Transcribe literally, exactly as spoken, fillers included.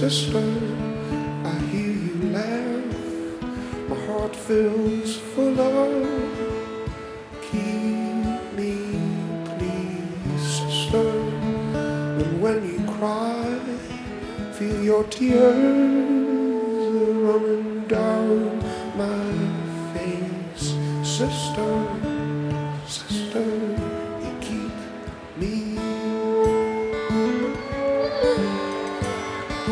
sister, I hear you laugh. My heart fills full of. Keep me, please, sister. And when you cry, feel your tears running down my face, sister.